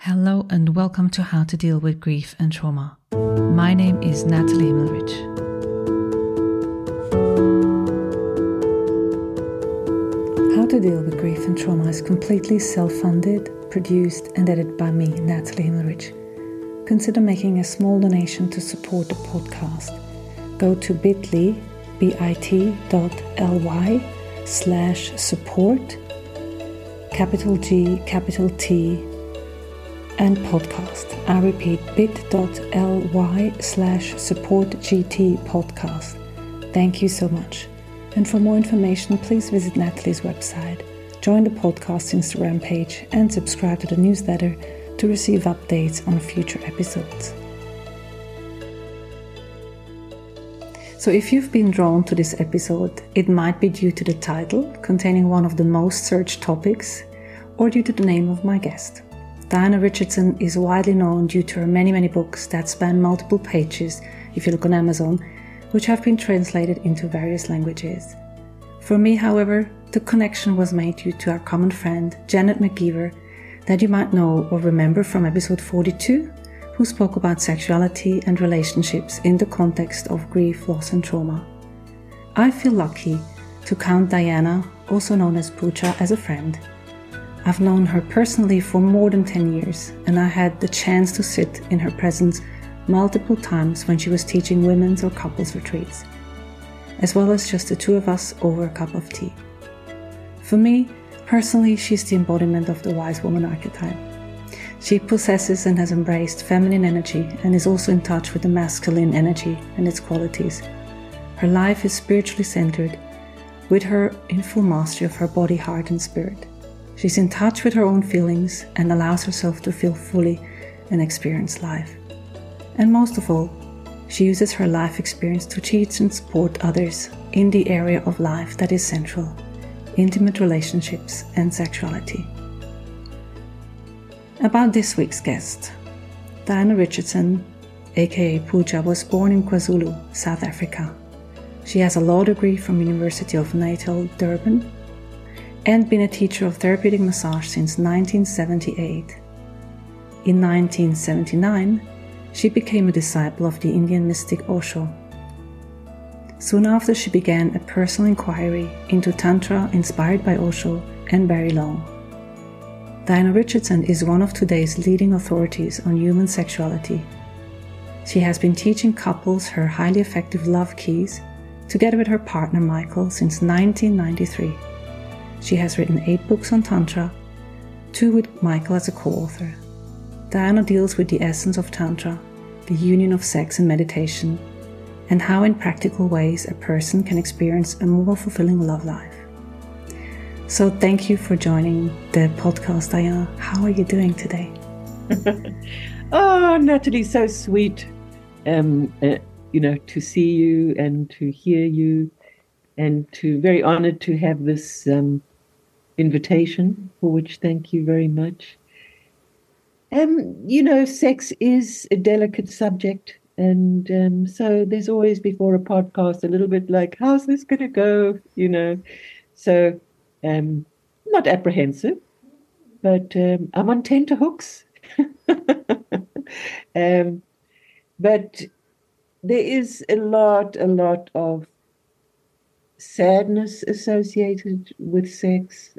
Hello and welcome to How to Deal with Grief and Trauma. My name is Natalie Himmelrich. How to Deal with Grief and Trauma is completely self-funded, produced and edited by me, Natalie Himmelrich. Consider making a small donation to support the podcast. Go to bit.ly/support, capital G, capital T, and podcast. I repeat, bit.ly/supportgt podcast. Thank you so much. And for more information, please visit Natalie's website, join the podcast Instagram page, and subscribe to the newsletter to receive updates on future episodes. So if you've been drawn to this episode, it might be due to the title, containing one of the most searched topics, or due to the name of my guest. Diana Richardson is widely known due to her many books that span multiple pages, if you look on Amazon, which have been translated into various languages. For me, however, the connection was made due to our common friend, Janet McGeever, that you might know or remember from episode 42, who spoke about sexuality and relationships in the context of grief, loss and trauma. I feel lucky to count Diana, also known as Pooja, as a friend. I've known her personally for more than 10 years, and I had the chance to sit in her presence multiple times when she was teaching women's or couples retreats, as well as just the two of us over a cup of tea. For me, personally, she's the embodiment of the wise woman archetype. She possesses and has embraced feminine energy and is also in touch with the masculine energy and its qualities. Her life is spiritually centered, with her in full mastery of her body, heart and spirit. She's in touch with her own feelings and allows herself to feel fully and experience life. And most of all, she uses her life experience to teach and support others in the area of life that is central: intimate relationships and sexuality. About this week's guest, Diana Richardson, aka Pooja, was born in KwaZulu, South Africa. She has a law degree from University of Natal, Durban, and been a teacher of therapeutic massage since 1978. In 1979, she became a disciple of the Indian mystic Osho. Soon after, she began a personal inquiry into Tantra inspired by Osho and Barry Long. Diana Richardson is one of today's leading authorities on human sexuality. She has been teaching couples her highly effective love keys, together with her partner Michael, since 1993. She has written 8 books on Tantra, 2 with Michael as a co-author. Diana deals with the essence of Tantra, the union of sex and meditation, and how in practical ways a person can experience a more fulfilling love life. So thank you for joining the podcast, Diana. How are you doing today? Oh, Natalie, so sweet, to see you and to hear you, and very honored to have this invitation, for which thank you very much. Sex is a delicate subject, and so there's always before a podcast a little bit like, how's this going to go? So not apprehensive, but I'm on tenterhooks. But there is a lot of sadness associated with sex,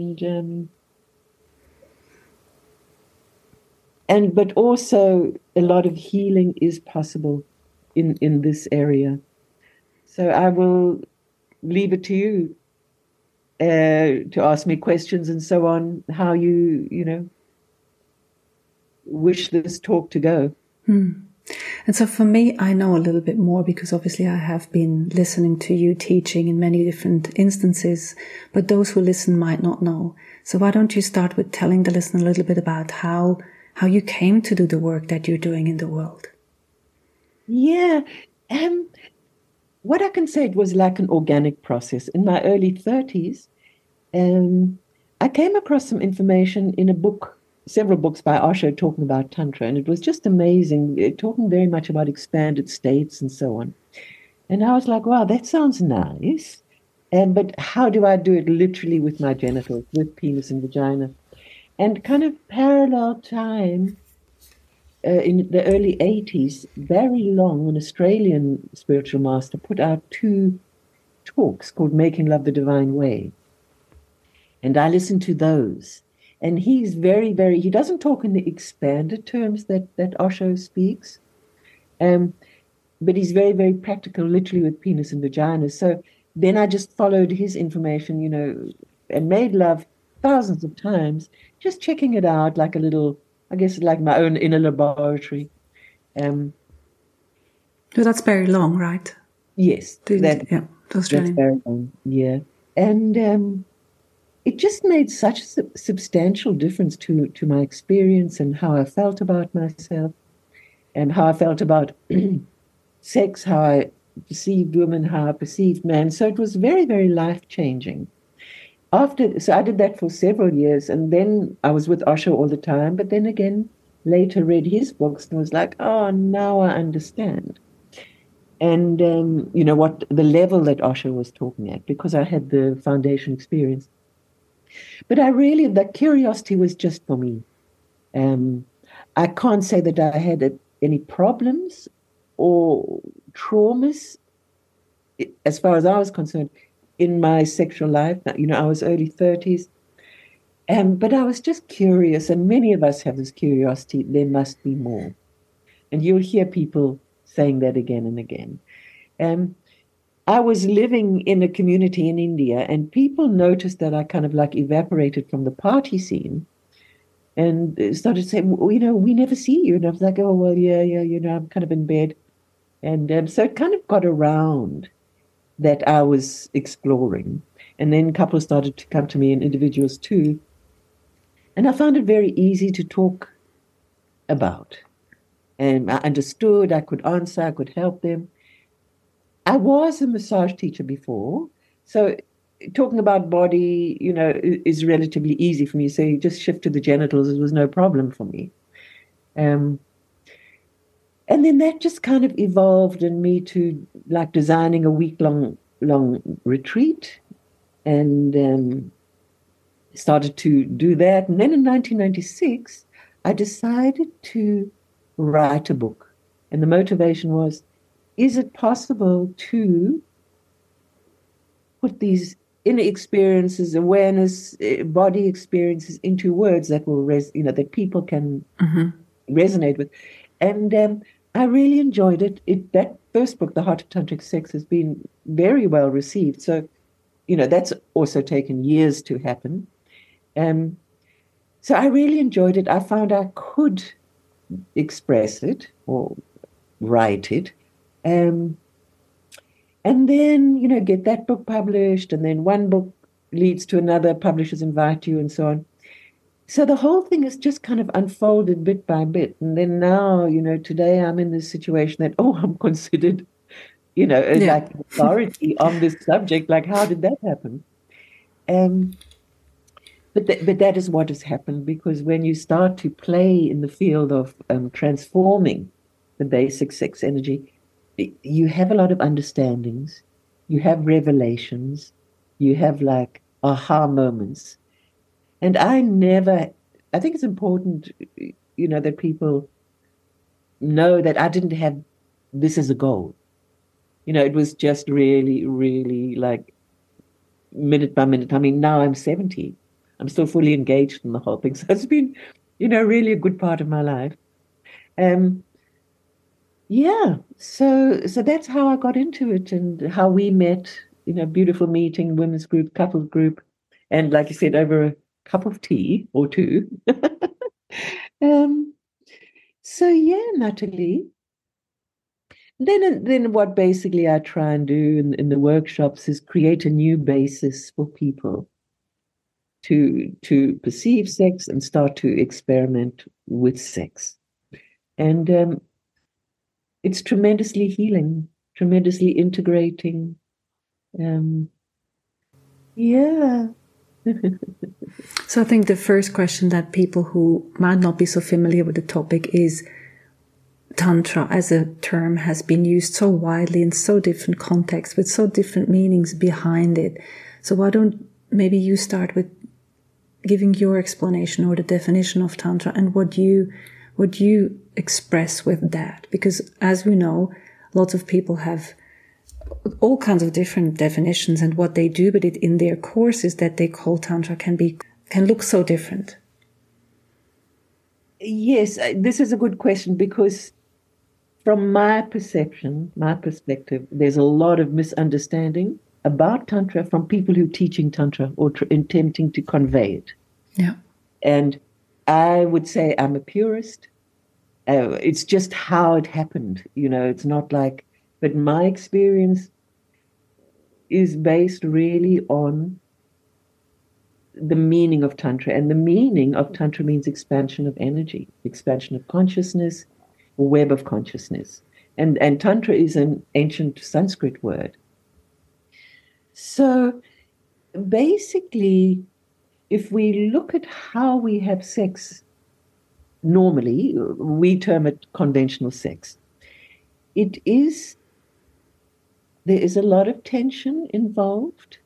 but also a lot of healing is possible in this area. So I will leave it to you to ask me questions and so on, how you wish this talk to go. And so for me, I know a little bit more because obviously I have been listening to you teaching in many different instances, but those who listen might not know. So why don't you start with telling the listener a little bit about how you came to do the work that you're doing in the world? Yeah. What I can say, it was like an organic process. In my early 30s, I came across some information in a book, several books by Osho talking about Tantra, and it was just amazing, talking very much about expanded states and so on. And I was like, wow, that sounds nice. But how do I do it literally with my genitals, with penis and vagina? And kind of parallel time, in the early 80s, Barry Long, an Australian spiritual master, put out 2 talks called Making Love the Divine Way. And I listened to those. And he's very, very, he doesn't talk in the expanded terms that Osho speaks. But he's very, very practical, literally with penis and vagina. So then I just followed his information, and made love thousands of times, just checking it out like a little, I guess, like my own inner laboratory. So that's very long, right? Yes. That's very long, yeah. And it just made such a substantial difference to my experience and how I felt about myself and how I felt about sex, how I perceived women, how I perceived men. So it was very, very life-changing. So I did that for several years, and then I was with Osho all the time, but then again, later read his books and was like, oh, now I understand. And, what the level that Osho was talking at, because I had the foundation experience. But that curiosity was just for me. I can't say that I had any problems or traumas, as far as I was concerned, in my sexual life. I was early 30s. But I was just curious, and many of us have this curiosity, there must be more. And you'll hear people saying that again and again. I was living in a community in India, and people noticed that I kind of like evaporated from the party scene and started saying, we never see you. And I was like, oh, well, yeah, I'm kind of in bed. And so it kind of got around that I was exploring. And then couples started to come to me, and individuals too. And I found it very easy to talk about. And I understood, I could answer, I could help them. I was a massage teacher before, so talking about body, is relatively easy for me. So you just shift to the genitals, it was no problem for me. And then that just kind of evolved in me to like designing a week-long retreat, and started to do that. And then in 1996, I decided to write a book. And the motivation was, is it possible to put these inner experiences, awareness, body experiences into words that will that people can resonate with? And I really enjoyed it. That first book, The Heart of Tantric Sex, has been very well received. So, that's also taken years to happen. So I really enjoyed it. I found I could express it or write it. And then, get that book published, and then one book leads to another, publishers invite you, and so on. So the whole thing is just kind of unfolded bit by bit. And then now, today I'm in this situation that, I'm considered, like authority on this subject. Like, how did that happen? But that is what has happened, because when you start to play in the field of transforming the basic sex energy, you have a lot of understandings, you have revelations, you have like aha moments. And I think it's important, that people know that I didn't have this as a goal. It was just really, really like minute by minute. I mean, now I'm 70. I'm still fully engaged in the whole thing. So it's been, really a good part of my life. So that's how I got into it, and how we met, beautiful meeting, women's group, couples group, and like you said, over a cup of tea or two. So yeah, Natalie. Then what basically I try and do in the workshops is create a new basis for people to perceive sex and start to experiment with sex. And it's tremendously healing, tremendously integrating. So I think the first question that people who might not be so familiar with the topic is, Tantra as a term has been used so widely in so different contexts with so different meanings behind it. So why don't maybe you start with giving your explanation or the definition of Tantra and what you express with that. Because as we know, lots of people have all kinds of different definitions and what they do, but in their courses that they call Tantra can look so different. Yes, this is a good question, because from my perception, my perspective, there's a lot of misunderstanding about Tantra from people who are teaching Tantra or attempting to convey it. Yeah. And I would say I'm a purist. It's just how it happened. It's not like, but my experience is based really on the meaning of Tantra. And the meaning of Tantra means expansion of energy, expansion of consciousness, a web of consciousness. And Tantra is an ancient Sanskrit word. So basically, if we look at how we have sex normally, we term it conventional sex. There is a lot of tension involved,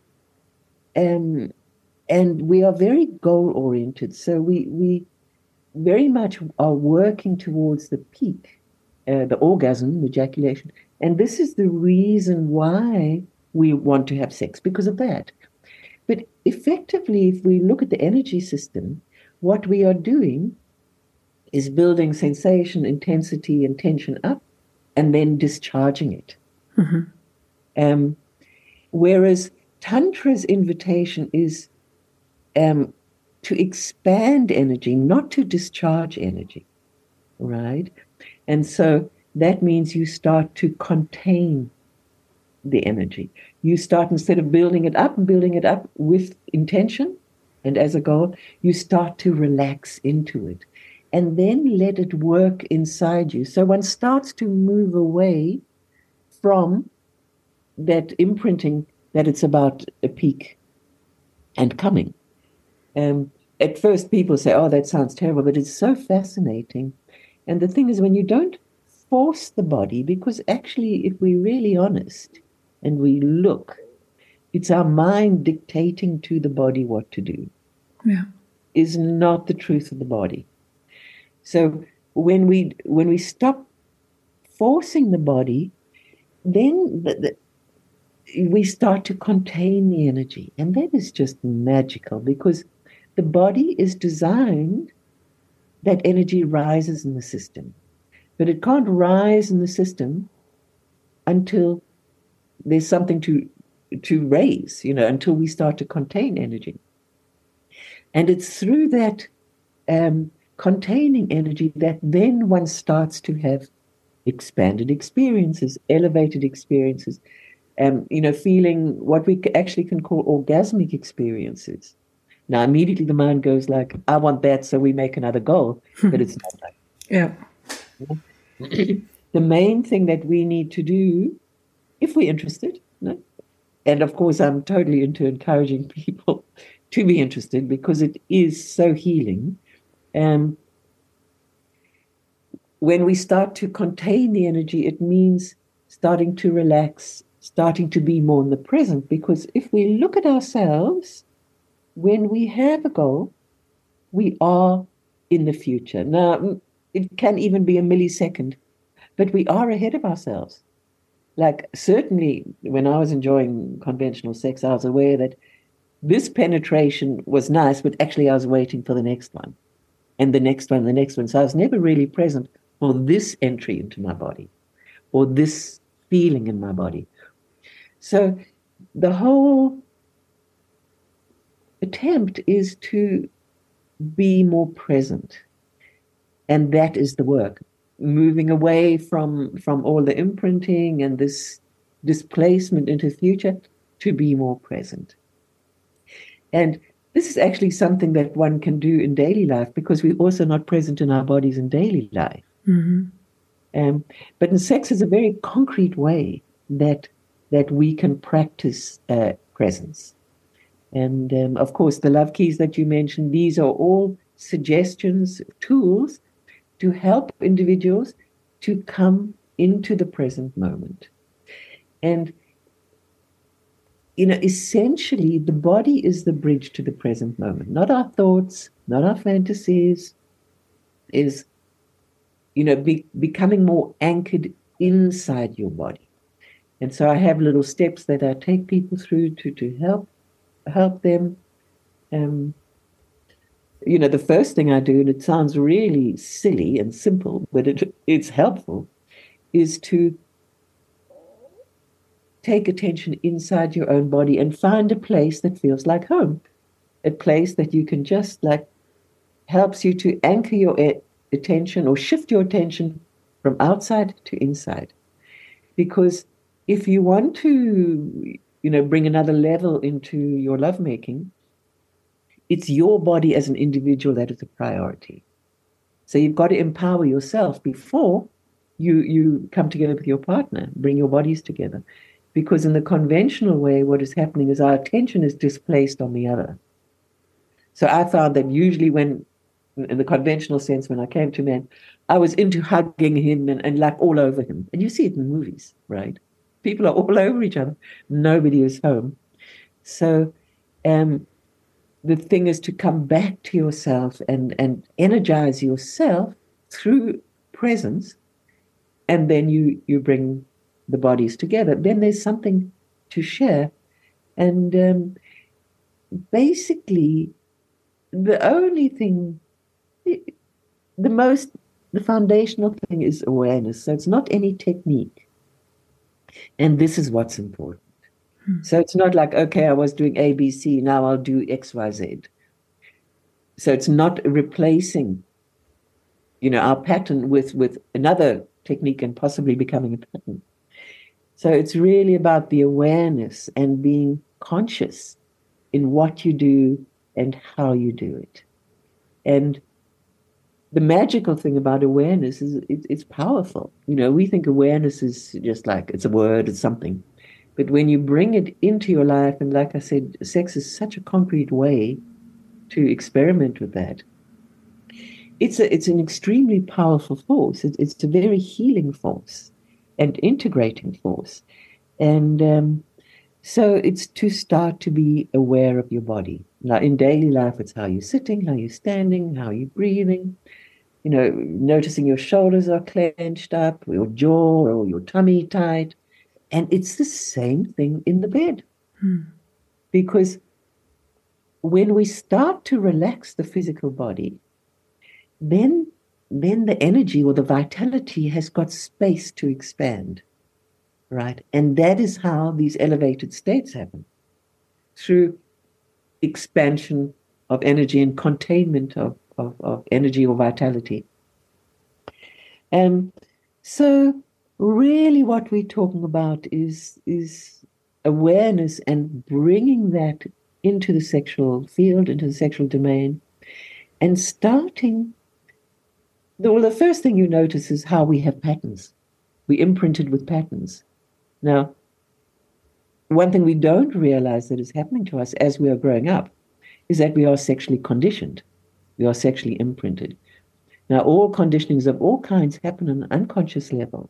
and we are very goal-oriented. So we very much are working towards the peak, the orgasm, ejaculation. And this is the reason why we want to have sex, because of that. But effectively, if we look at the energy system, what we are doing is building sensation, intensity, and tension up, and then discharging it. Mm-hmm. Whereas Tantra's invitation is to expand energy, not to discharge energy, right? And so that means you start to contain the energy. You start, instead of building it up with intention and as a goal, you start to relax into it and then let it work inside you. So one starts to move away from that imprinting that it's about a peak and coming. At first people say, oh, that sounds terrible, but it's so fascinating. And the thing is, when you don't force the body, because actually, if we're really honest and we look, it's our mind dictating to the body what to do. Yeah. Is not the truth of the body. So when we stop forcing the body, then we start to contain the energy. And that is just magical, because the body is designed that energy rises in the system. But it can't rise in the system until there's something to raise, until we start to contain energy. And it's through that containing energy that then one starts to have expanded experiences, elevated experiences, feeling what we actually can call orgasmic experiences. Now, immediately the mind goes like, I want that, so we make another goal, but it's not like that. Yeah. The main thing that we need to do, if we're interested, and of course I'm totally into encouraging people to be interested, because it is so healing. When we start to contain the energy, it means starting to relax, starting to be more in the present. Because if we look at ourselves, when we have a goal, we are in the future. Now, it can even be a millisecond, but we are ahead of ourselves. Like, certainly when I was enjoying conventional sex, I was aware that this penetration was nice, but actually I was waiting for the next one and the next one, the next one. So I was never really present for this entry into my body or this feeling in my body. So the whole attempt is to be more present. And that is the work, moving away from all the imprinting and this displacement into the future to be more present. And this is actually something that one can do in daily life, because we're also not present in our bodies in daily life. Mm-hmm. But in sex is a very concrete way that we can practice presence. And of course, the love keys that you mentioned, these are all suggestions, tools to help individuals to come into the present moment. And essentially the body is the bridge to the present moment, not our thoughts, not our fantasies, is, becoming more anchored inside your body. And so I have little steps that I take people through to help them. The first thing I do, and it sounds really silly and simple, but it's helpful, is to take attention inside your own body and find a place that feels like home, a place that you can just helps you to anchor your attention or shift your attention from outside to inside. Because if you want to, bring another level into your lovemaking, it's your body as an individual that is a priority. So you've got to empower yourself before you come together with your partner, bring your bodies together. Because in the conventional way, what is happening is our attention is displaced on the other. So I found that usually in the conventional sense, when I came to men, I was into hugging him and like all over him. And you see it in movies, right? People are all over each other. Nobody is home. So the thing is to come back to yourself and energize yourself through presence. And then you bring the bodies together. Then there's something to share. And basically, the only thing, the foundational thing is awareness. So it's not any technique. And this is what's important. So it's not like, okay, I was doing ABC, now I'll do XYZ. So it's not replacing, our pattern with another technique and possibly becoming a pattern. So it's really about the awareness and being conscious in what you do and how you do it. And the magical thing about awareness is it's powerful. We think awareness is just like, it's a word, it's something. But when you bring it into your life, and like I said, sex is such a concrete way to experiment with that. It's an extremely powerful force. It's a very healing force and integrating force. And so it's to start to be aware of your body. Now, in daily life, it's how you're sitting, how you're standing, how you're breathing, noticing your shoulders are clenched up, or your jaw or your tummy tight. And it's the same thing in the bed. Because when we start to relax the physical body, then the energy or the vitality has got space to expand, right? And that is how these elevated states happen, through expansion of energy and containment of energy or vitality. And so really what we're talking about is awareness and bringing that into the sexual field, into the sexual domain, and starting. The first thing you notice is how we have patterns. We imprinted with patterns. Now, one thing we don't realize that is happening to us as we are growing up is that we are sexually conditioned. We are sexually imprinted. Now, all conditionings of all kinds happen on an unconscious level.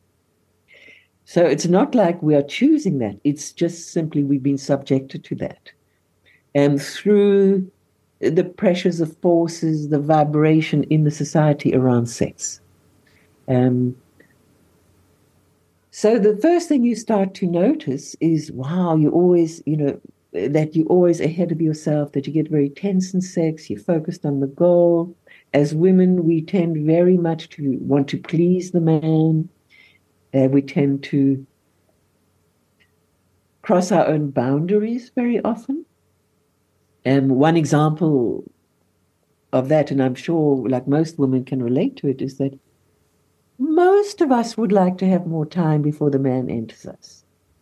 So it's not like we are choosing that. It's just simply we've been subjected to that. And through the pressures of forces, the vibration in the society around sex. So the first thing you start to notice is, wow, you always, that you're always ahead of yourself, that you get very tense in sex, you're focused on the goal. As women, we tend very much to want to please the man. We tend to cross our own boundaries very often. And one example of that, and I'm sure like most women can relate to it, is that most of us would like to have more time before the man enters us.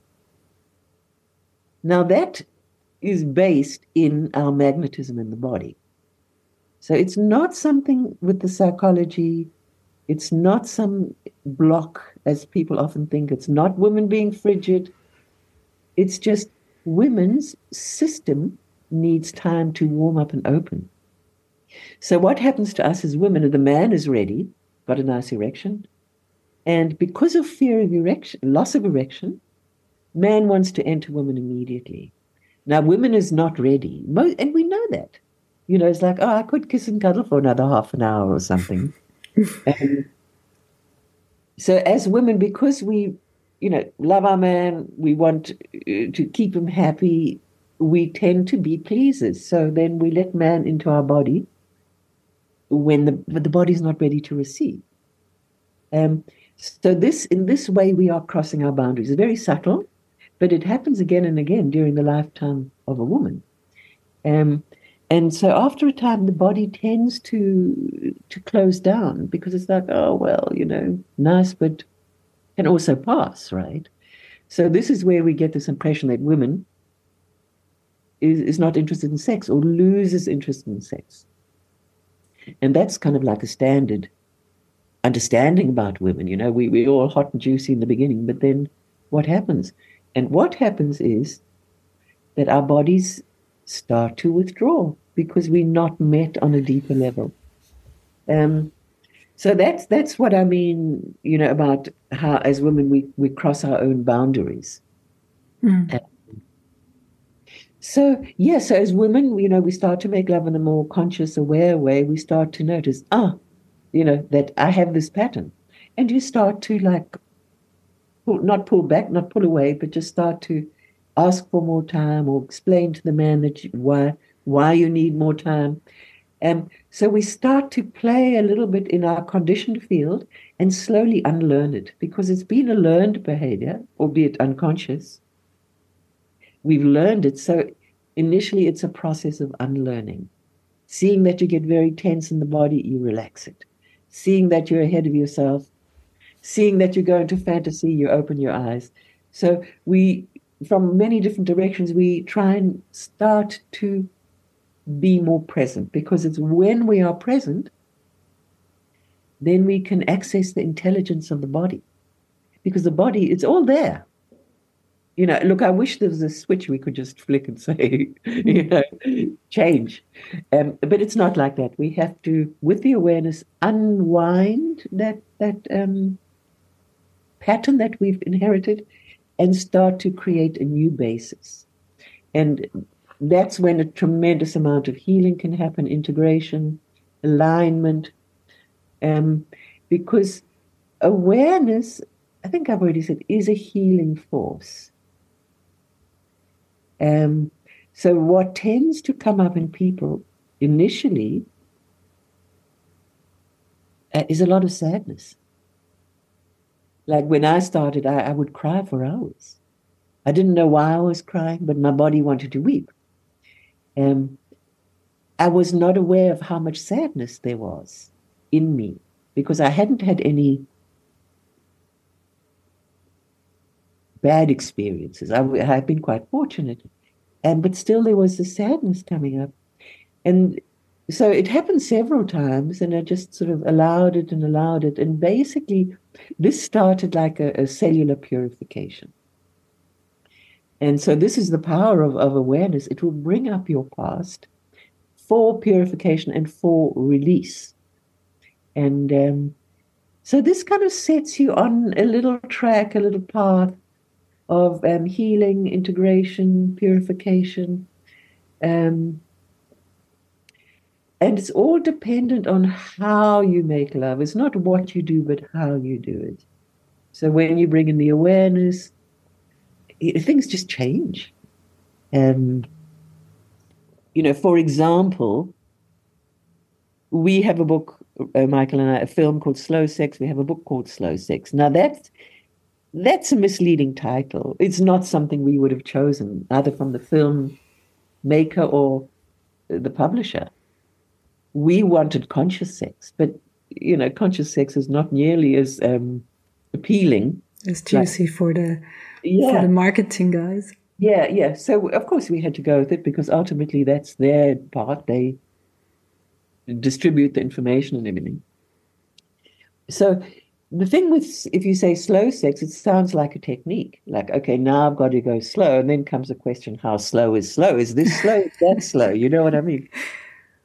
Now that is based in our magnetism in the body. So it's not something with the psychology. It's not some block, as people often think. It's not women being frigid. It's just women's system needs time to warm up and open. So what happens to us as women, the man is ready, got a nice erection, and because of fear of erection, loss of erection, Man wants to enter woman immediately. Now, women is not ready. And we know that. It's like, oh, I could kiss and cuddle for another half an hour or something. So as women, because we, love our man, we want to keep him happy, we tend to be pleasers. So then we let man into our body when the body's not ready to receive. So in this way, we are crossing our boundaries. It's very subtle, but it happens again and again during the lifetime of a woman. And so after a time, the body tends to close down because it's like, oh, well, nice, but can also pass, right? So this is where we get this impression that women is not interested in sex or loses interest in sex. And that's kind of like a standard understanding about women. We're all hot and juicy in the beginning, but then what happens? And what happens is that our bodies start to withdraw because we're not met on a deeper level. So that's what I mean, about how as women we cross our own boundaries. Mm. So as women, we start to make love in a more conscious, aware way. We start to notice, that I have this pattern. And you start to not pull back, not pull away, but just start to ask for more time or explain to the man that why you need more time. So we start to play a little bit in our conditioned field and slowly unlearn it because it's been a learned behavior, albeit unconscious. We've learned it. So initially it's a process of unlearning. Seeing that you get very tense in the body, you relax it. Seeing that you're ahead of yourself, seeing that you go into fantasy, you open your eyes. So from many different directions, we try and start to be more present because it's when we are present, then we can access the intelligence of the body because the body, it's all there. Look, I wish there was a switch we could just flick and say, change. But it's not like that. We have to, with the awareness, unwind that pattern that we've inherited and start to create a new basis. And that's when a tremendous amount of healing can happen, integration, alignment, because awareness, I think I've already said, is a healing force. So what tends to come up in people initially is a lot of sadness. Like when I started, I would cry for hours. I didn't know why I was crying, but my body wanted to weep. I was not aware of how much sadness there was in me because I hadn't had any bad experiences. I've been quite fortunate. But still there was the sadness coming up. And so it happened several times and I just sort of allowed it. And basically this started like a cellular purification. And so this is the power of awareness. It will bring up your past for purification and for release. And so this kind of sets you on a little track, a little path of healing, integration, purification. And it's all dependent on how you make love. It's not what you do, but how you do it. So when you bring in the awareness, things just change. For example, we have a book, Michael and I, a film called Slow Sex. We have a book called Slow Sex. Now that's a misleading title. It's not something we would have chosen, either from the film maker or the publisher. We wanted conscious sex, but, conscious sex is not nearly as appealing. It's juicy for the marketing guys. Yeah. So, of course, we had to go with it because ultimately that's their part. They distribute the information and everything. So the thing with, if you say slow sex, it sounds like a technique. Like, okay, now I've got to go slow. And then comes the question, how slow is slow? Is this slow? Is that slow? You know what I mean?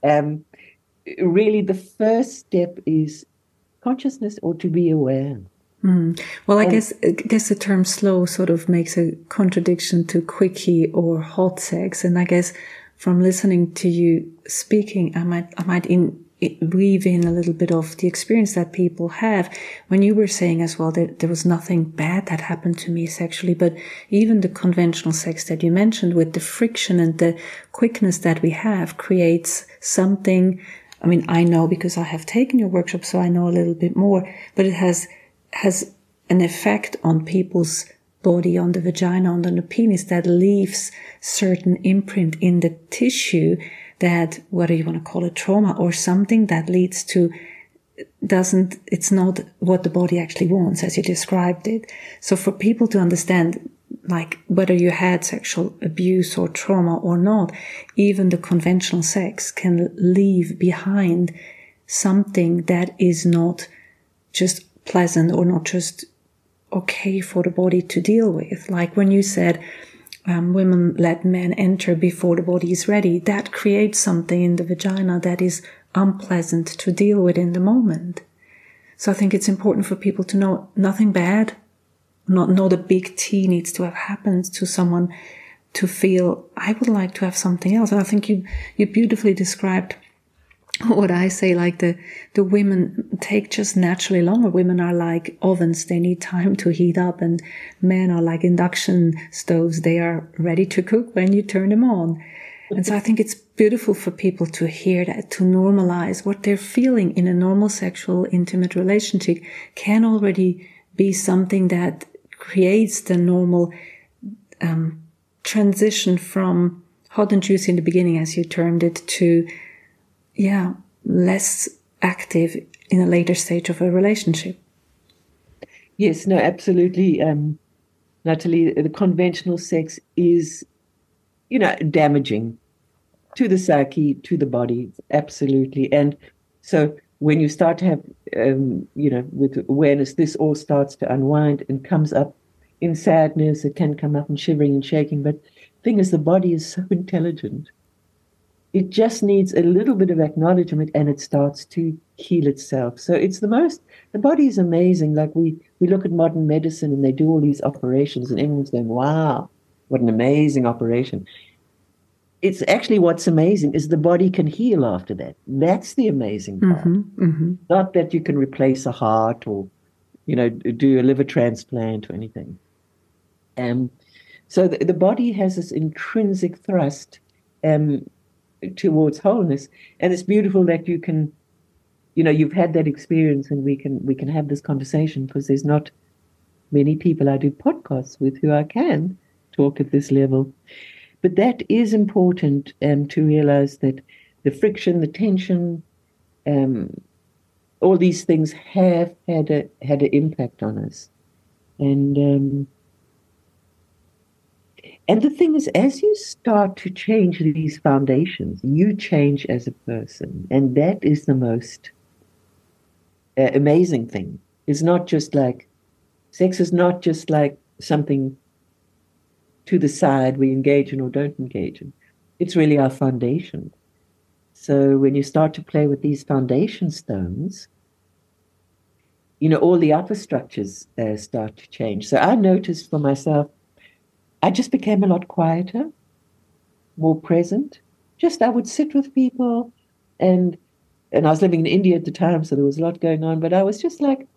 Really, the first step is consciousness or to be aware. Well, I guess the term slow sort of makes a contradiction to quickie or hot sex. And I guess from listening to you speaking, I might weave in a little bit of the experience that people have. When you were saying as well that there was nothing bad that happened to me sexually, but even the conventional sex that you mentioned with the friction and the quickness that we have creates something. I mean, I know because I have taken your workshop, so I know a little bit more, but it has an effect on people's body, on the vagina, on the penis, that leaves certain imprint in the tissue that, whether you want to call it trauma or something that leads to, it's not what the body actually wants as you described it. So for people to understand, like whether you had sexual abuse or trauma or not, even the conventional sex can leave behind something that is not just pleasant or not just okay for the body to deal with. Like when you said women let men enter before the body is ready, that creates something in the vagina that is unpleasant to deal with in the moment. So I think it's important for people to know nothing bad, not a big T needs to have happened to someone to feel, I would like to have something else. And I think you beautifully described what I say, like the women take just naturally longer. Women are like ovens. They need time to heat up, and men are like induction stoves. They are ready to cook when you turn them on. And so I think it's beautiful for people to hear that, to normalize what they're feeling in a normal sexual intimate relationship can already be something that creates the normal transition from hot and juicy in the beginning, as you termed it, to less active in a later stage of a relationship. Yes, no, absolutely. Natalie, the conventional sex is, damaging to the psyche, to the body, absolutely. And so when you start to have, with awareness, this all starts to unwind and comes up in sadness. It can come up in shivering and shaking. But the thing is, the body is so intelligent. It just needs a little bit of acknowledgement and it starts to heal itself. So the body is amazing. Like we look at modern medicine and they do all these operations and everyone's going, wow, what an amazing operation. It's actually what's amazing is the body can heal after that. That's the amazing part. Not that you can replace a heart or, do a liver transplant or anything. So the body has this intrinsic thrust towards wholeness, and it's beautiful that you can, you've had that experience, and we can have this conversation, because there's not many people I do podcasts with who I can talk at this level. But that is important to realize that the friction, the tension, all these things have had an impact on us, and the thing is, as you start to change these foundations, you change as a person. And that is the most amazing thing. It's not just like, sex is not just like something to the side we engage in or don't engage in. It's really our foundation. So when you start to play with these foundation stones, all the upper structures start to change. So I noticed for myself, I just became a lot quieter, more present. Just I would sit with people, and I was living in India at the time, so there was a lot going on. But I was just like,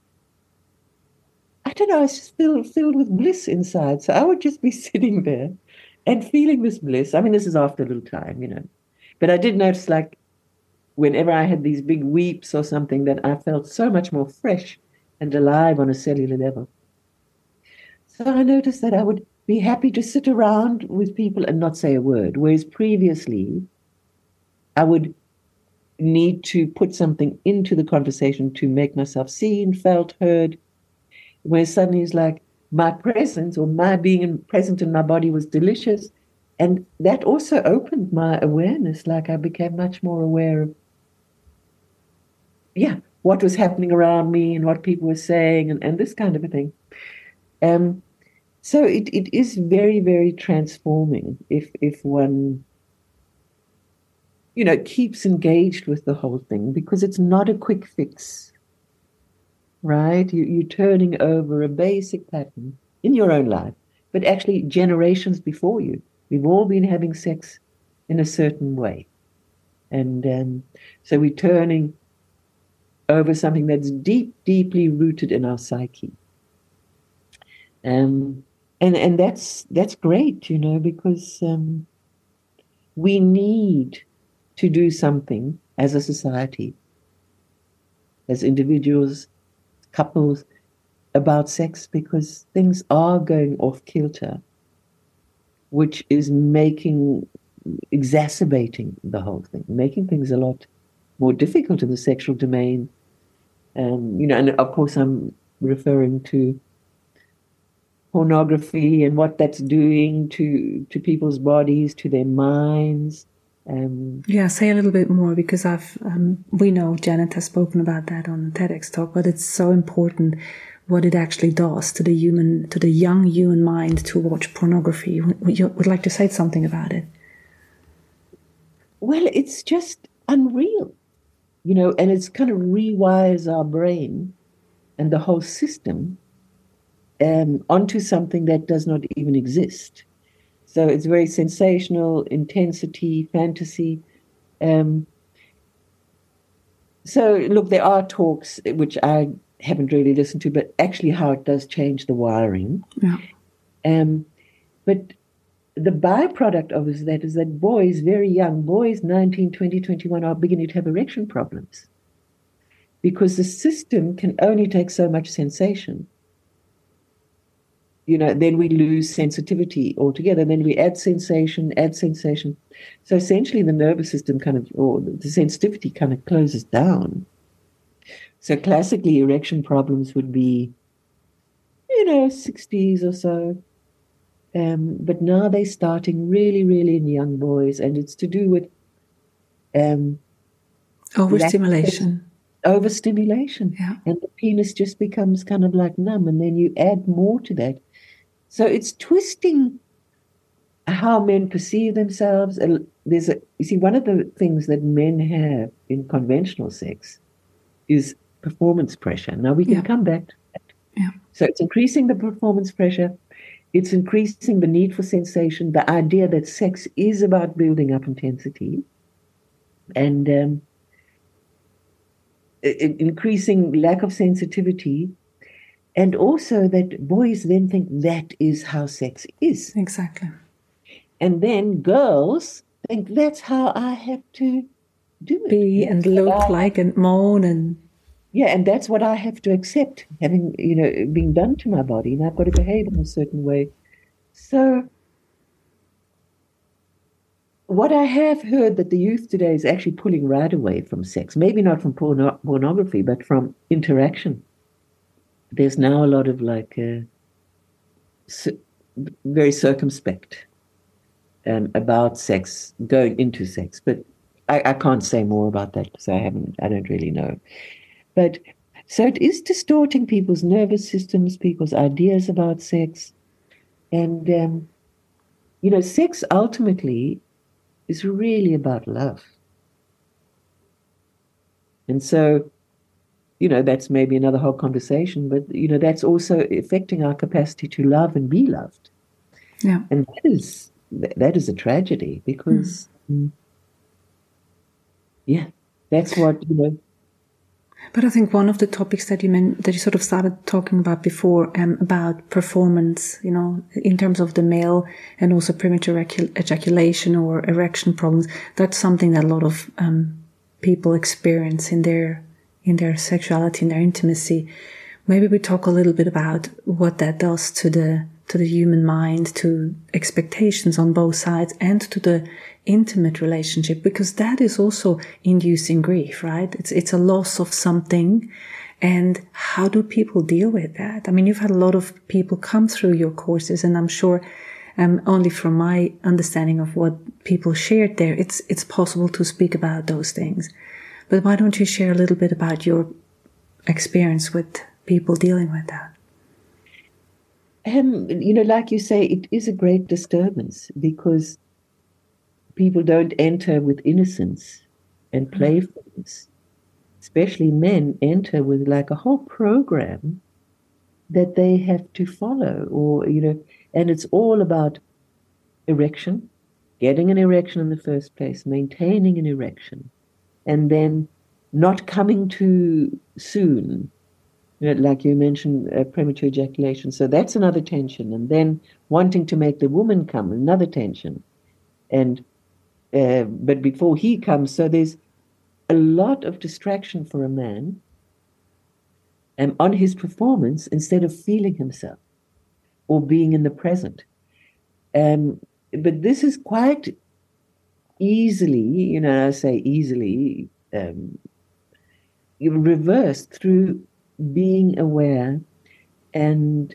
I don't know, I was just filled with bliss inside. So I would just be sitting there and feeling this bliss. I mean, this is after a little time, But I did notice, like, whenever I had these big weeps or something, that I felt so much more fresh and alive on a cellular level. So I noticed that I would be happy to sit around with people and not say a word. Whereas previously, I would need to put something into the conversation to make myself seen, felt, heard. Where suddenly it's like my presence or my being present in my body was delicious. And that also opened my awareness. Like I became much more aware of, what was happening around me and what people were saying and this kind of a thing. So it is very, very transforming if one, keeps engaged with the whole thing, because it's not a quick fix. right? You're turning over a basic pattern in your own life, but actually generations before you. We've all been having sex in a certain way. And so we're turning over something that's deeply rooted in our psyche. And that's great, because we need to do something as a society, as individuals, couples, about sex, because things are going off kilter, which is exacerbating the whole thing, making things a lot more difficult in the sexual domain. And of course I'm referring to pornography and what that's doing to people's bodies, to their minds. Yeah, say a little bit more, because we know Janet has spoken about that on the TEDx talk, but it's so important what it actually does to the young human mind to watch pornography. You would like to say something about it? Well, it's just unreal, and it's kind of rewires our brain and the whole system onto something that does not even exist. So it's very sensational, intensity, fantasy. So look, there are talks which I haven't really listened to, but actually how it does change the wiring. Yeah. But the byproduct of that is that boys, very young boys, 19, 20, 21, are beginning to have erection problems because the system can only take so much sensation. Then we lose sensitivity altogether. Then we add sensation. So essentially the nervous system or the sensitivity kind of closes down. So classically erection problems would be, 60s or so. But now they're starting really, really in young boys, and it's to do with overstimulation. Overstimulation. Yeah. And the penis just becomes kind of like numb, and then you add more to that. So it's twisting how men perceive themselves. And you see, one of the things that men have in conventional sex is performance pressure. Now we can come back to that. Yeah. So it's increasing the performance pressure. It's increasing the need for sensation, the idea that sex is about building up intensity, and increasing lack of sensitivity. And also that boys then think that is how sex is. Exactly. And then girls think that's how I have to do it. Be and look like and moan and... Yeah, and that's what I have to accept, having, being done to my body. And I've got to behave in a certain way. So what I have heard that the youth today is actually pulling right away from sex, maybe not from pornography, but from interaction. There's now a lot of very circumspect about sex, going into sex. But I can't say more about that because I don't really know. But so it is distorting people's nervous systems, people's ideas about sex. And, sex ultimately is really about love. And so, that's maybe another whole conversation, but, that's also affecting our capacity to love and be loved. Yeah. And that is a tragedy because, that's what, But I think one of the topics that you sort of started talking about before, about performance, in terms of the male and also premature ejaculation or erection problems, that's something that a lot of people experience in their sexuality, in their intimacy. Maybe we talk a little bit about what that does to the human mind, to expectations on both sides, and to the intimate relationship, because that is also inducing grief, right? It's a loss of something. And how do people deal with that? I mean, you've had a lot of people come through your courses, and I'm sure, only from my understanding of what people shared there, it's possible to speak about those things. But why don't you share a little bit about your experience with people dealing with that? Like you say, it is a great disturbance because people don't enter with innocence and playfulness. especially men, enter with like a whole program that they have to follow, or, and it's all about erection, getting an erection in the first place, maintaining an erection, and then not coming too soon. Like you mentioned, premature ejaculation. So that's another tension. And then wanting to make the woman come, another tension. And but before he comes, so there's a lot of distraction for a man on his performance instead of feeling himself or being in the present. But this is quite easily, I say easily, reversed through being aware and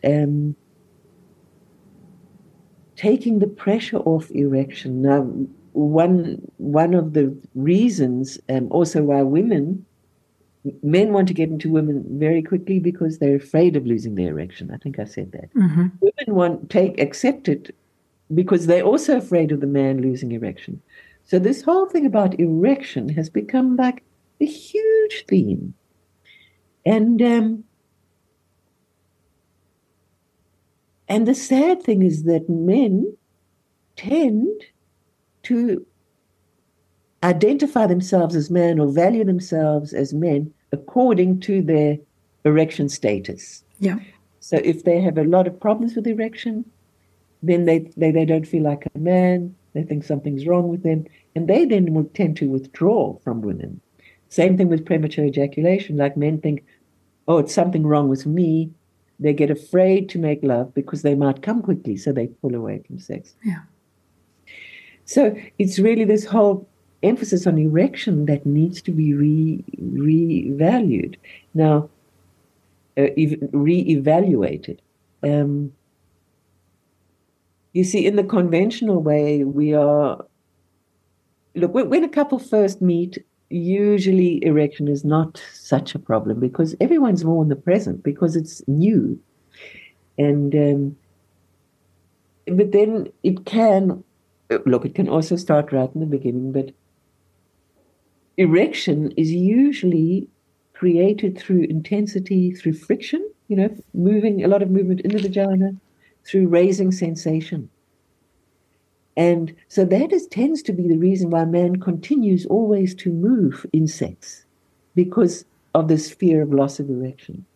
taking the pressure off erection. Now, one of the reasons also why men want to get into women very quickly because they're afraid of losing their erection. I think I said that. Mm-hmm. Women accept it because they're also afraid of the man losing erection. So this whole thing about erection has become like a huge theme. And the sad thing is that men tend to identify themselves as men or value themselves as men according to their erection status. Yeah. So if they have a lot of problems with erection, then they don't feel like a man. They think something's wrong with them, and they then will tend to withdraw from women. Same thing with premature ejaculation. Like men think, oh, it's something wrong with me. They get afraid to make love because they might come quickly, so they pull away from sex. Yeah. So it's really this whole emphasis on erection that needs to be revalued. Now, re-evaluated. You see, in the conventional way, when a couple first meet, usually erection is not such a problem because everyone's more in the present because it's new. And but then it can also start right in the beginning, but erection is usually created through intensity, through friction, a lot of movement in the vagina, through raising sensation. And so that tends to be the reason why man continues always to move in sex, because of this fear of loss of erection.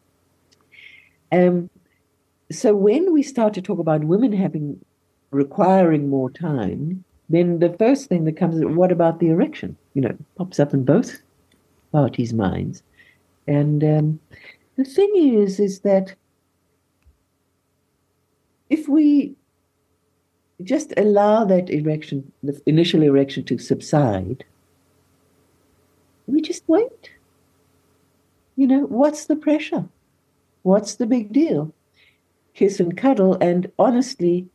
So when we start to talk about women requiring more time, then the first thing that comes is, what about the erection? Pops up in both parties' minds. And the thing is that if we just allow that erection, the initial erection, to subside, we just wait. What's the pressure? What's the big deal? Kiss and cuddle, and honestly,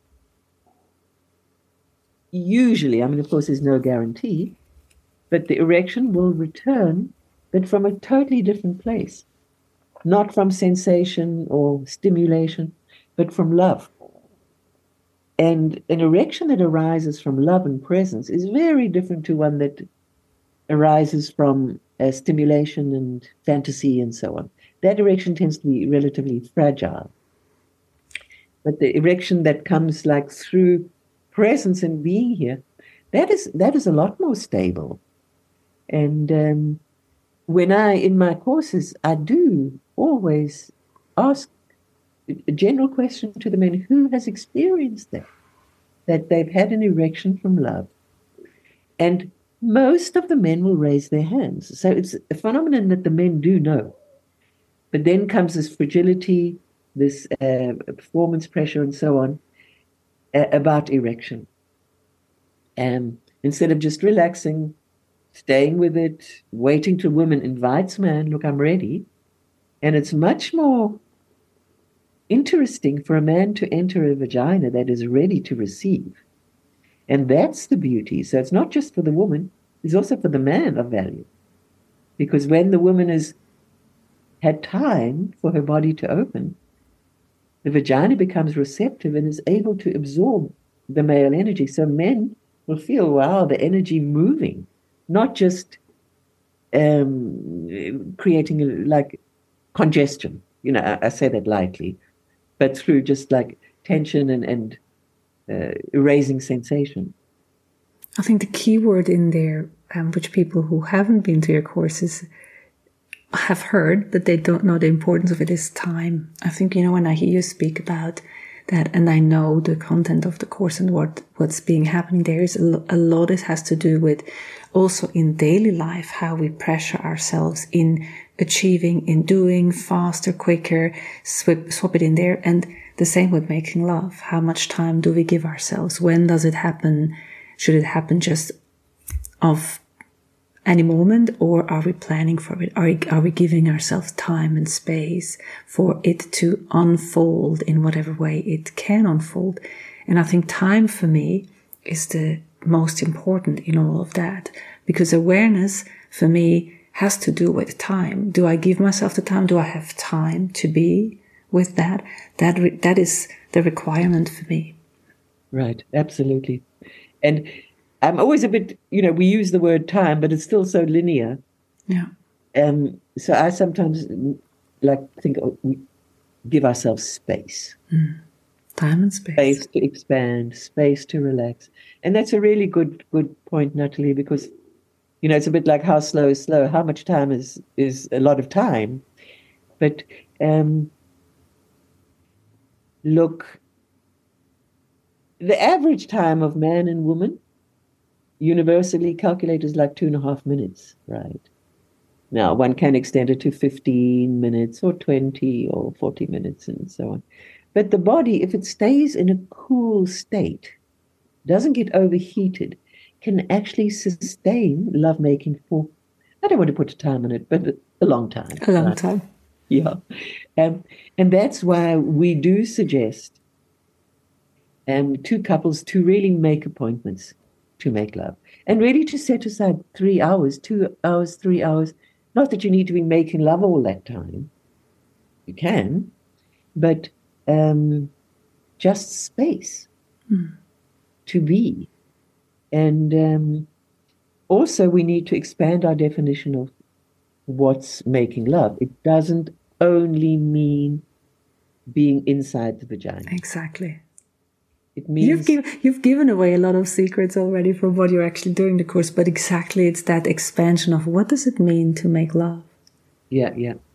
usually, of course, there's no guarantee, but the erection will return, but from a totally different place. Not from sensation or stimulation, but from love. And an erection that arises from love and presence is very different to one that arises from stimulation and fantasy and so on. That erection tends to be relatively fragile. But the erection that comes like through presence and being here, that is a lot more stable. And in my courses, I do always ask a general question to the men: who has experienced that they've had an erection from love? And most of the men will raise their hands. So it's a phenomenon that the men do know. But then comes this fragility, this performance pressure and so on about erection. Instead of just relaxing, staying with it, waiting till woman invites man, look, I'm ready. And it's much more interesting for a man to enter a vagina that is ready to receive. And that's the beauty. So it's not just for the woman, it's also for the man of value. Because when the woman has had time for her body to open, the vagina becomes receptive and is able to absorb the male energy. So men will feel, wow, the energy moving, not just creating like congestion. I say that lightly, but through just like tension and erasing sensation. I think the key word in there, which people who haven't been to your courses have heard, but they don't know the importance of it, is time. I think, when I hear you speak about that, and I know the content of the course and what's being happening there, is a lot. It has to do with also in daily life, how we pressure ourselves in achieving, in doing faster, quicker, swap it in there. And the same with making love. How much time do we give ourselves? When does it happen? Should it happen just of any moment, or are we planning for it? Are we giving ourselves time and space for it to unfold in whatever way it can unfold? And I think time for me is the most important in all of that, because awareness for me has to do with time. Do I give myself the time? Do I have time to be with that? That is the requirement for me. Right, absolutely. And I'm always a bit, we use the word time, but it's still so linear. Yeah. So I sometimes think we give ourselves space. Time and space. Space to expand, space to relax. And that's a really good point, Natalie, because, it's a bit like how slow is slow. How much time is a lot of time. But look, the average time of man and woman universally calculated is like 2.5 minutes, right? Now, one can extend it to 15 minutes or 20 or 40 minutes and so on. But the body, if it stays in a cool state, doesn't get overheated, can actually sustain lovemaking for, I don't want to put a time on it, but a long time. A long time. Yeah. And that's why we do suggest two couples to really make appointments to make love, and really to set aside 3 hours, 2 hours, 3 hours. Not that you need to be making love all that time. You can, but just space to be. And also we need to expand our definition of what's making love. It doesn't only mean being inside the vagina. Exactly. It means you've given away a lot of secrets already from what you're actually doing the course, but exactly, it's that expansion of what does it mean to make love. Yeah.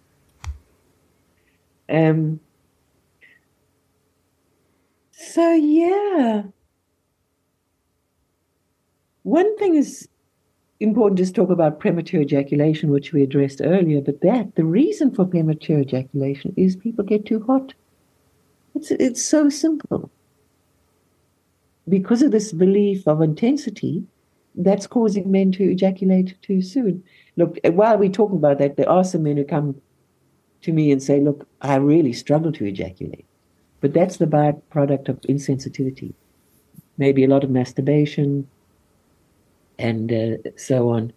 So yeah, one thing is important to talk about premature ejaculation, which we addressed earlier. But the reason for premature ejaculation is people get too hot. It's so simple. Because of this belief of intensity, that's causing men to ejaculate too soon. Look, while we're talking about that, there are some men who come to me and say, look, I really struggle to ejaculate. But that's the byproduct of insensitivity. Maybe a lot of masturbation and so on.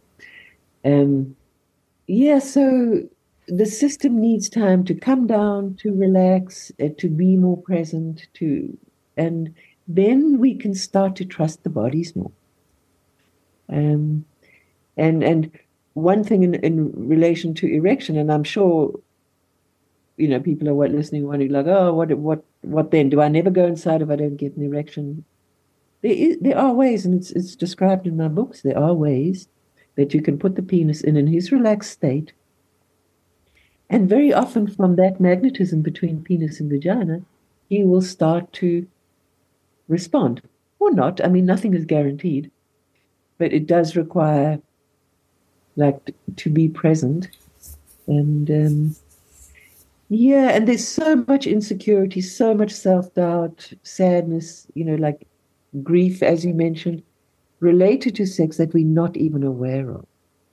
So the system needs time to come down, to relax, to be more present, and then we can start to trust the bodies more. And one thing in relation to erection, and I'm sure, people are listening, wondering like, oh, what then? Do I never go inside if I don't get an erection? There are ways, and it's described in my books. There are ways that you can put the penis in his relaxed state, and very often from that magnetism between penis and vagina, he will start to respond or not. I mean, nothing is guaranteed, but it does require to be present. And and there's so much insecurity, so much self-doubt, sadness, grief, as you mentioned, related to sex that we're not even aware of.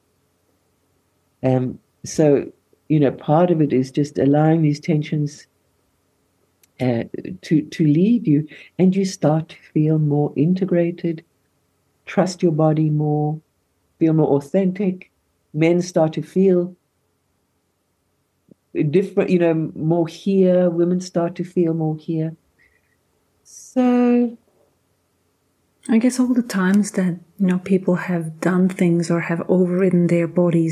So part of it is just allowing these tensions to leave you, and you start to feel more integrated, trust your body more, feel more authentic. Men start to feel different, more here. Women start to feel more here. So I guess all the times that, people have done things or have overridden their bodies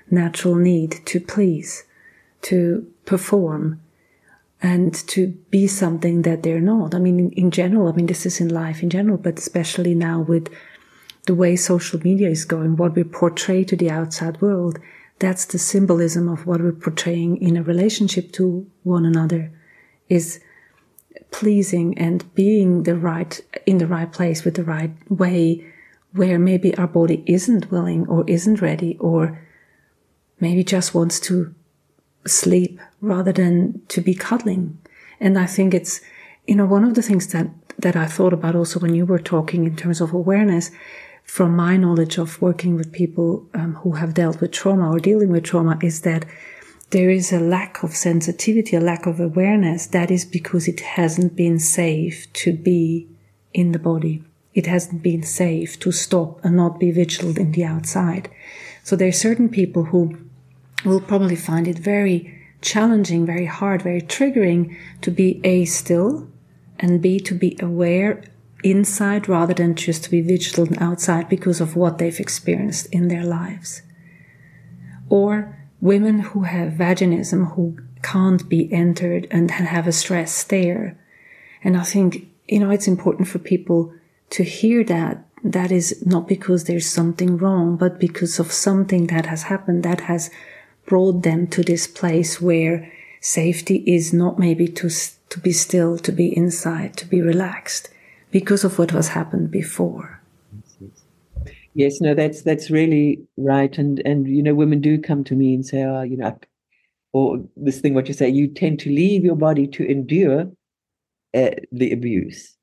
natural need to please, to perform, and to be something that they're not. I mean, in general, I mean, this is in life in general, but especially now with the way social media is going, what we portray to the outside world, that's the symbolism of what we're portraying in a relationship to one another, is pleasing and being in the right place with the right way, where maybe our body isn't willing or isn't ready, or maybe just wants to sleep rather than to be cuddling. And I think it's, one of the things that I thought about also when you were talking in terms of awareness, from my knowledge of working with people who have dealt with trauma or dealing with trauma, is that there is a lack of sensitivity, a lack of awareness. That is because it hasn't been safe to be in the body. It hasn't been safe to stop and not be vigilant in the outside. So there are certain people who will probably find it very challenging, very hard, very triggering to be A, still, and B, to be aware inside rather than just to be vigilant outside because of what they've experienced in their lives. Or women who have vaginism, who can't be entered and have a stress stare. And I think, it's important for people to hear that is not because there's something wrong, but because of something that has happened that has brought them to this place where safety is not maybe to be still, to be inside, to be relaxed, because of what has happened before. Yes, no, that's really right. And women do come to me and say, or this thing, what you say, you tend to leave your body to endure the abuse.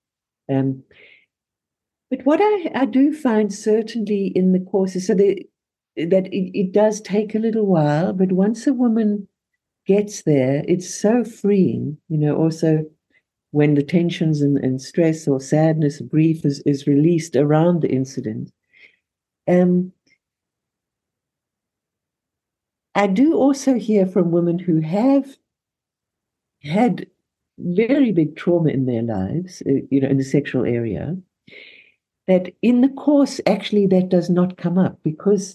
But what I do find certainly in the courses, so that it does take a little while, but once a woman gets there, it's so freeing, also when the tensions and stress or sadness, grief is released around the incident. I do also hear from women who have had very big trauma in their lives, in the sexual area, that in the course, actually, that does not come up because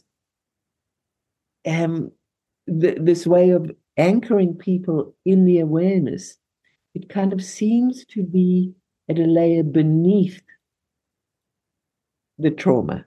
this way of anchoring people in the awareness, it kind of seems to be at a layer beneath the trauma.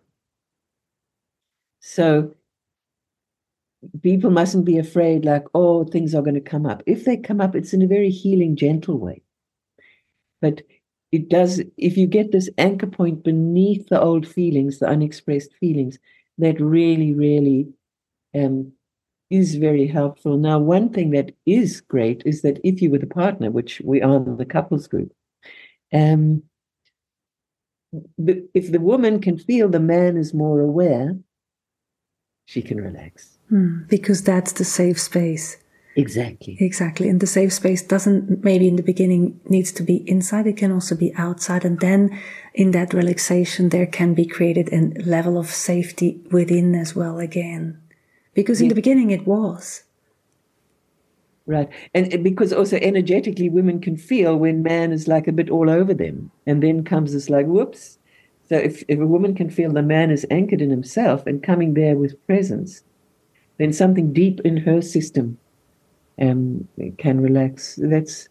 So people mustn't be afraid like, oh, things are going to come up. If they come up, it's in a very healing, gentle way. But it does, if you get this anchor point beneath the old feelings, the unexpressed feelings, that really, really is very helpful. Now, one thing that is great is that if you're with a partner, which we are in the couples group, if the woman can feel the man is more aware, she can relax. Because that's the safe space. Exactly. And the safe space doesn't, maybe in the beginning, needs to be inside. It can also be outside. And then in that relaxation, there can be created a level of safety within as well again. Because in the beginning it was. Right. And because also energetically women can feel when man is like a bit all over them. And then comes this like, whoops. So if a woman can feel the man is anchored in himself and coming there with presence, then something deep in her system can relax. It's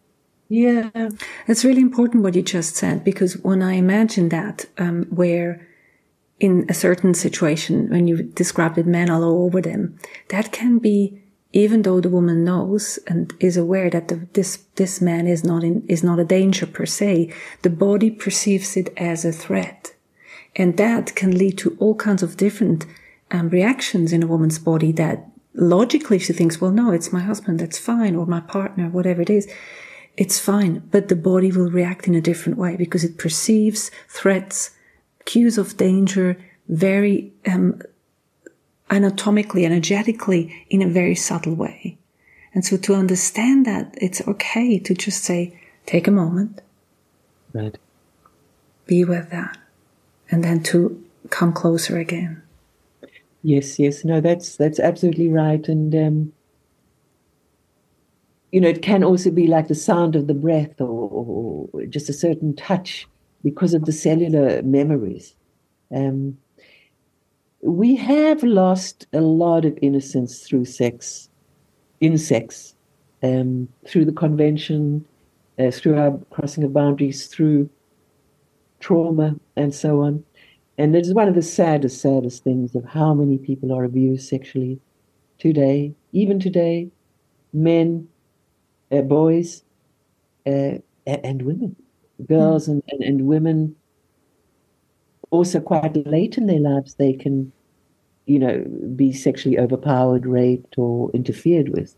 really important what you just said, because when I imagine that, where in a certain situation, when you described it, men all over them, that can be, even though the woman knows and is aware that this man is not a danger per se, the body perceives it as a threat, and that can lead to all kinds of different reactions in a woman's body. That logically she thinks, well, no, it's my husband, that's fine, or my partner, whatever it is, it's fine. But the body will react in a different way because it perceives threats, cues of danger, very anatomically, energetically, in a very subtle way. And so to understand that, it's okay to just say, take a moment. Right. Be with that. And then to come closer again. Yes. No, that's absolutely right. And, it can also be like the sound of the breath or just a certain touch because of the cellular memories. we have lost a lot of innocence through sex, through the convention, through our crossing of boundaries, through trauma, and so on. And it is one of the saddest things of how many people are abused sexually today, even today, men, boys, and women, girls and women. Also, quite late in their lives, they can, be sexually overpowered, raped, or interfered with.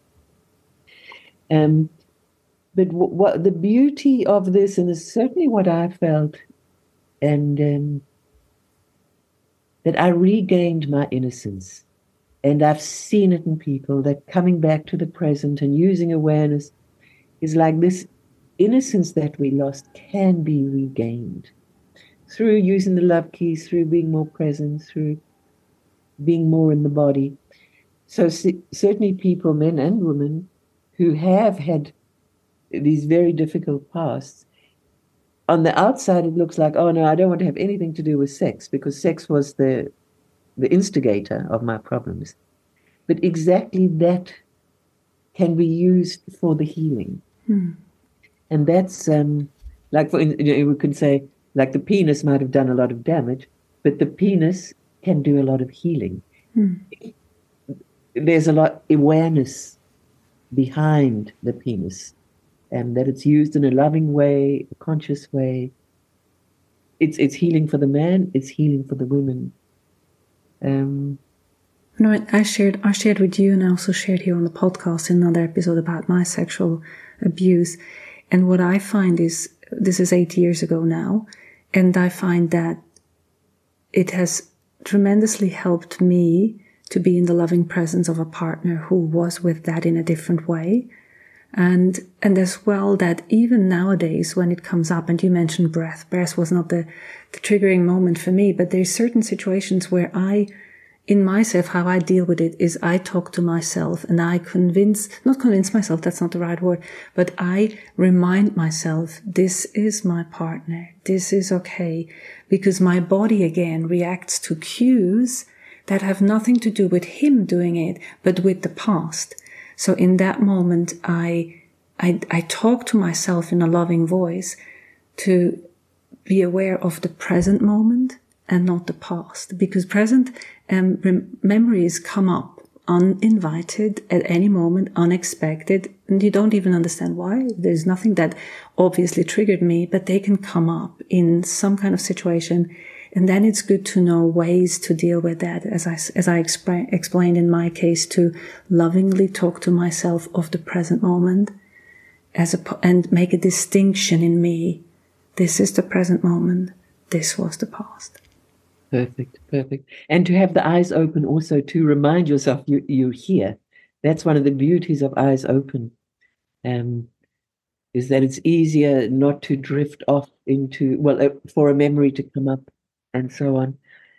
But what the beauty of this, and it's certainly what I felt, and that I regained my innocence. And I've seen it in people, that coming back to the present and using awareness is like this innocence that we lost can be regained through using the love keys, through being more present, through being more in the body. So certainly people, men and women, who have had these very difficult pasts, on the outside it looks like, oh no, I don't want to have anything to do with sex, because sex was the instigator of my problems. But exactly that can be used for the healing. And that's like, we could say, like the penis might have done a lot of damage, but the penis can do a lot of healing. There's a lot of awareness behind the penis, and that it's used in a loving way, a conscious way. It's healing for the man, it's healing for the women. I shared with you, and I also shared here on the podcast in another episode about my sexual abuse. And what I find is, this is 8 years ago now, and I find that it has tremendously helped me to be in the loving presence of a partner who was with that in a different way. And as well, that even nowadays when it comes up, and you mentioned breath was not the triggering moment for me, but there's certain situations where in myself, how I deal with it is I talk to myself and I not convince myself, that's not the right word, but I remind myself, this is my partner, this is okay, because my body again reacts to cues that have nothing to do with him doing it, but with the past. So in that moment, I talk to myself in a loving voice to be aware of the present moment and not the past, because present memories come up uninvited at any moment, unexpected, and you don't even understand why. There's nothing that obviously triggered me, but they can come up in some kind of situation. And then it's good to know ways to deal with that, as I explained in my case, to lovingly talk to myself of the present moment and make a distinction in me. This is the present moment. This was the past. Perfect. And to have the eyes open also to remind yourself you're here. That's one of the beauties of eyes open, is that it's easier not to drift off into, for a memory to come up and so on.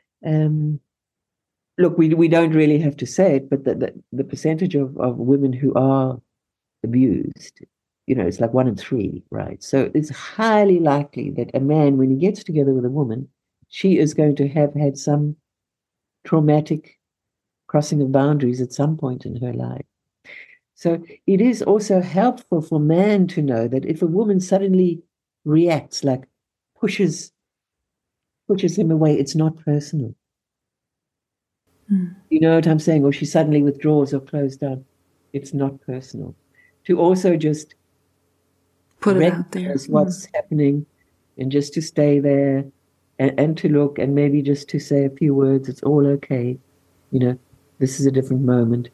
Look, we don't really have to say it, but the percentage of women who are abused, it's like 1 in 3, right? So it's highly likely that a man, when he gets together with a woman, she is going to have had some traumatic crossing of boundaries at some point in her life. So it is also helpful for man to know that if a woman suddenly reacts, like pushes him away, it's not personal. You know what I'm saying? Or she suddenly withdraws or closes down. It's not personal. To also just put it out there, what's happening, and just to stay there and to look, and maybe just to say a few words. It's all okay. This is a different moment.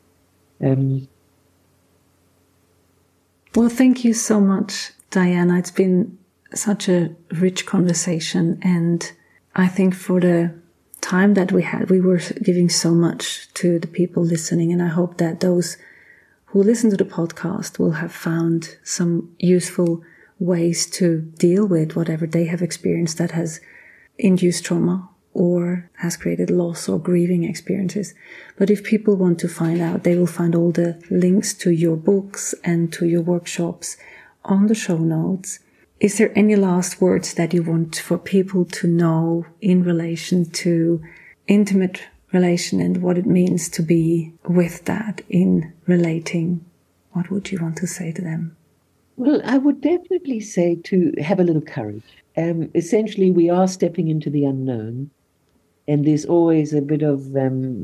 Well, thank you so much, Diana. It's been such a rich conversation, and I think for the time that we had, we were giving so much to the people listening, and I hope that those who listen to the podcast will have found some useful ways to deal with whatever they have experienced that has induced trauma or has created loss or grieving experiences. But if people want to find out, they will find all the links to your books and to your workshops on the show notes. Is there any last words that you want for people to know in relation to intimate relation and what it means to be with that in relating, what would you want to say to them? Well, I would definitely say to have a little courage. Essentially, we are stepping into the unknown, and there's always a bit of,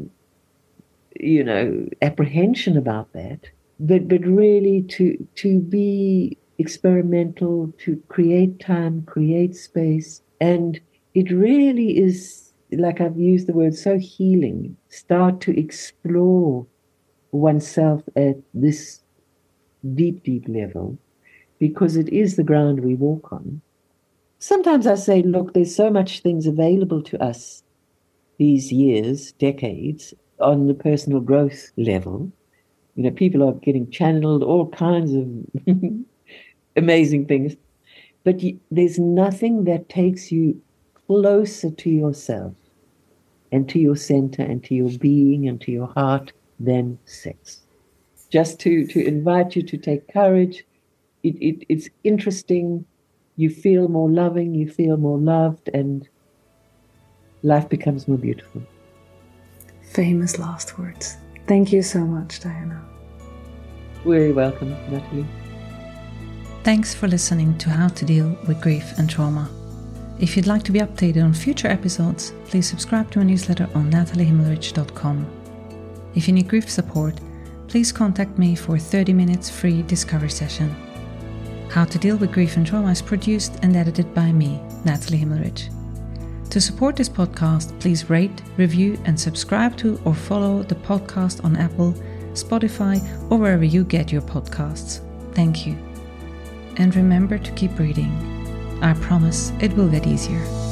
apprehension about that. But really to be experimental, to create time, create space, and it really is, like I've used the word, so healing. Start to explore oneself at this deep, deep level, because it is the ground we walk on. Sometimes I say, look, there's so much things available to us these years, decades, on the personal growth level. People are getting channeled, all kinds of amazing things. But there's nothing that takes you closer to yourself and to your center and to your being and to your heart than sex. Just to invite you to take courage. It's interesting. You feel more loving, you feel more loved, and life becomes more beautiful. Famous last words. Thank you so much, Diana. Very welcome, Natalie. Thanks for listening to How to Deal with Grief and Trauma. If you'd like to be updated on future episodes, please subscribe to my newsletter on nataliehimmelrich.com. If you need grief support, please contact me for a 30 minutes free discovery session. How to Deal with Grief and Trauma is produced and edited by me, Natalie Himmelrich. To support this podcast, please rate, review, and subscribe to or follow the podcast on Apple, Spotify, or wherever you get your podcasts. Thank you. And remember to keep breathing. I promise it will get easier.